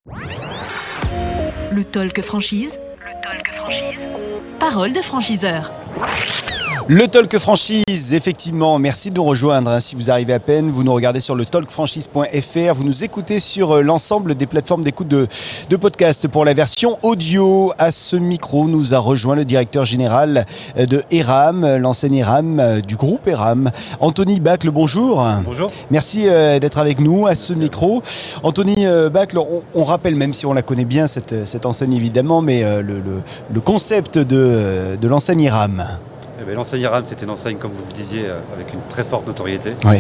Le Talk Franchise. Parole de franchiseur. Le Talk Franchise, effectivement, merci de nous rejoindre. Si vous arrivez à peine, vous nous regardez sur le talkfranchise.fr, vous nous écoutez sur l'ensemble des plateformes d'écoute de podcast. Pour la version audio, à ce micro, nous a rejoint le directeur général de Eram, l'enseigne Eram, du groupe Eram, Anthony Bacle. Bonjour. Bonjour. Merci d'être avec nous à ce micro. Anthony Bacle, on rappelle, même si on la connaît bien, cette enseigne évidemment, mais le concept de l'enseigne Eram. L'enseigne Eram, c'était une enseigne, comme vous le disiez, avec une très forte notoriété. Oui.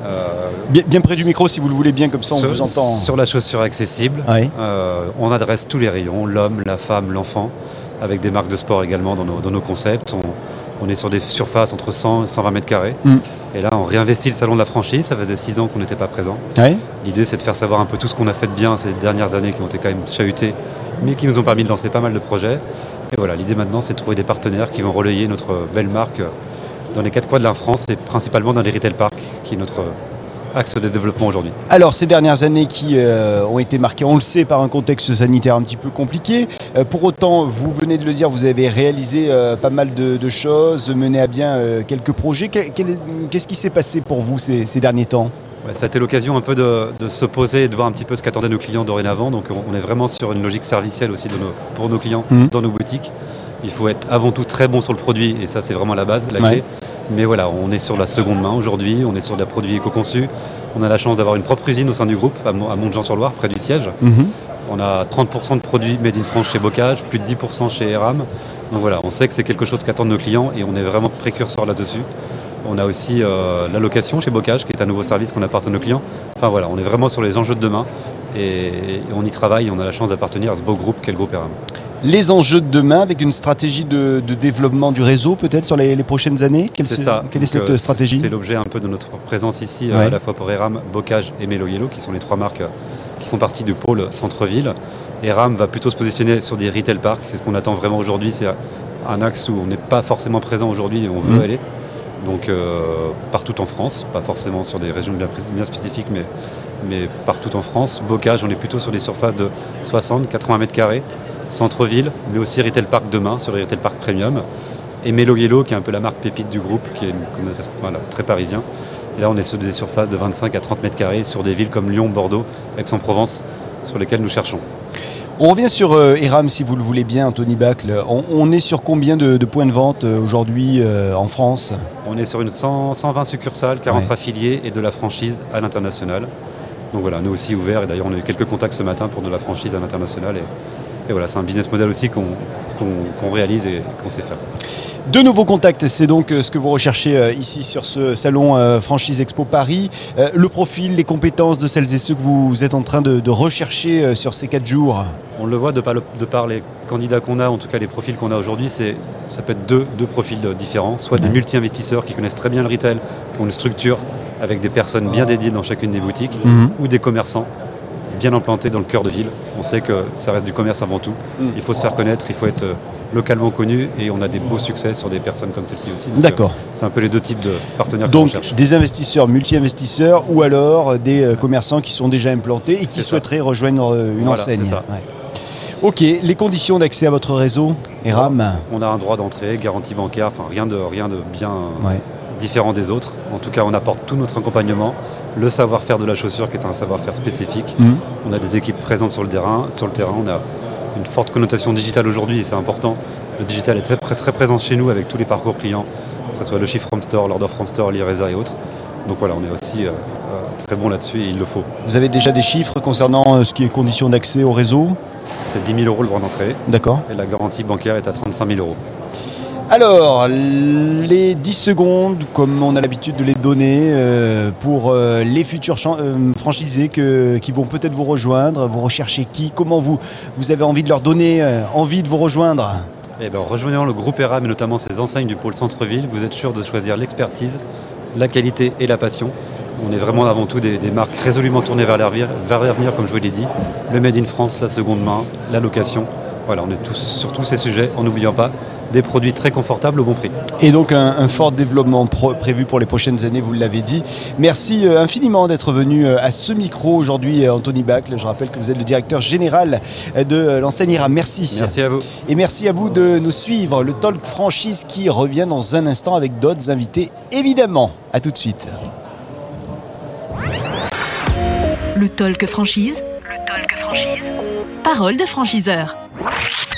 Bien près du micro, si vous le voulez bien, comme ça on vous entend. Sur la chaussure accessible, oui. On adresse tous les rayons, l'homme, la femme, l'enfant, avec des marques de sport également dans nos concepts. On est sur des surfaces entre 100 et 120 mètres carrés. Et là, on réinvestit le salon de la franchise. Ça faisait 6 ans qu'on n'était pas présent. Oui. L'idée, c'est de faire savoir un peu tout ce qu'on a fait de bien ces dernières années, qui ont été quand même chahutées, mais qui nous ont permis de lancer pas mal de projets. Et voilà, l'idée maintenant, c'est de trouver des partenaires qui vont relayer notre belle marque dans les 4 coins de la France et principalement dans les retail parks, qui est notre axe de développement aujourd'hui. Alors, ces dernières années qui ont été marquées, on le sait, par un contexte sanitaire un petit peu compliqué. Pour autant, vous venez de le dire, vous avez réalisé pas mal de choses, mené à bien quelques projets. Qu'est-ce qui s'est passé pour vous ces derniers temps ? Ça a été l'occasion un peu de se poser et de voir un petit peu ce qu'attendaient nos clients dorénavant. Donc on est vraiment sur une logique servicielle aussi pour nos clients dans nos boutiques. Il faut être avant tout très bon sur le produit et ça c'est vraiment la base, la clé. Mais voilà, on est sur la seconde main aujourd'hui, on est sur des produits éco-conçus. On a la chance d'avoir une propre usine au sein du groupe à Montjean-sur-Loire, près du siège. On a 30% de produits made in France chez Bocage, plus de 10% chez Eram. Donc voilà, on sait que c'est quelque chose qu'attendent nos clients et on est vraiment précurseur là-dessus. On a aussi la location chez Bocage, qui est un nouveau service qu'on apporte à nos clients. Enfin voilà, on est vraiment sur les enjeux de demain et on y travaille et on a la chance d'appartenir à ce beau groupe qu'est le groupe Eram. Les enjeux de demain avec une stratégie de développement du réseau peut-être sur les prochaines années. Quelle est cette stratégie ? C'est l'objet un peu de notre présence ici, à la fois pour Eram, Bocage et Melo Yellow, qui sont les 3 marques qui font partie du pôle centre-ville. Eram va plutôt se positionner sur des retail parks, c'est ce qu'on attend vraiment aujourd'hui. C'est un axe où on n'est pas forcément présent aujourd'hui et on veut aller. Donc partout en France, pas forcément sur des régions bien spécifiques, mais partout en France. Bocage, on est plutôt sur des surfaces de 60-80 mètres carrés, centre-ville, mais aussi retail park demain, sur les retail park premium. Et Melo Yellow, qui est un peu la marque pépite du groupe, qui est très parisien. Et là, on est sur des surfaces de 25 à 30 mètres carrés, sur des villes comme Lyon, Bordeaux, Aix-en-Provence, sur lesquelles nous cherchons. On revient sur Eram, si vous le voulez bien, Anthony Bacle. On est sur combien de points de vente aujourd'hui en France ? On est sur une 120 succursales, 40 affiliés et de la franchise à l'international. Donc voilà, nous aussi ouverts. Et d'ailleurs, on a eu quelques contacts ce matin pour de la franchise à l'international. Et voilà, c'est un business model aussi qu'on réalise et qu'on sait faire. De nouveaux contacts, c'est donc ce que vous recherchez ici sur ce salon Franchise Expo Paris. Le profil, les compétences de celles et ceux que vous êtes en train de rechercher sur ces 4 jours. On le voit de par les candidats qu'on a, en tout cas les profils qu'on a aujourd'hui, ça peut être deux profils différents, soit des multi-investisseurs qui connaissent très bien le retail, qui ont une structure avec des personnes bien dédiées dans chacune des boutiques, ou des commerçants bien implantés dans le cœur de ville. On sait que ça reste du commerce avant tout. Il faut se faire connaître, il faut être localement connu et on a des beaux succès sur des personnes comme celle-ci aussi. Donc, d'accord. C'est un peu les 2 types de partenaires qu'on cherche. Donc des investisseurs, multi-investisseurs ou alors des commerçants qui sont déjà implantés et qui souhaiteraient rejoindre une enseigne. C'est ça. Ok, les conditions d'accès à votre réseau, Eram ? On a un droit d'entrée, garantie bancaire, enfin rien de bien différent des autres. En tout cas, on apporte tout notre accompagnement, le savoir-faire de la chaussure qui est un savoir-faire spécifique. On a des équipes présentes sur le terrain, on a une forte connotation digitale aujourd'hui et c'est important. Le digital est très, très présent chez nous avec tous les parcours clients, que ce soit le shift from store, l'order from store, l'IRESA et autres. Donc voilà, on est aussi très bon là-dessus et il le faut. Vous avez déjà des chiffres concernant ce qui est conditions d'accès au réseau ? C'est 10 000 € le droit d'entrée. D'accord. Et la garantie bancaire est à 35 000 €. Alors, les 10 secondes, comme on a l'habitude de les donner, pour les futurs franchisés qui vont peut-être vous rejoindre, vous recherchez qui ? Comment vous avez envie de leur donner envie de vous rejoindre ? Eh bien, en rejoignant le groupe Eram et notamment ses enseignes du pôle centre-ville, vous êtes sûr de choisir l'expertise, la qualité et la passion. On est vraiment avant tout des marques résolument tournées vers l'avenir, comme je vous l'ai dit. Le Made in France, la seconde main, la location. Voilà, on est tous sur tous ces sujets, en n'oubliant pas des produits très confortables au bon prix. Et donc un fort développement prévu pour les prochaines années, vous l'avez dit. Merci infiniment d'être venu à ce micro aujourd'hui, Anthony Bacle. Je rappelle que vous êtes le directeur général de l'enseigne IRAM. Merci. Merci à vous. Et merci à vous de nous suivre. Le Talk Franchise qui revient dans un instant avec d'autres invités, évidemment. À tout de suite. Le Talk Franchise. Parole de franchiseur.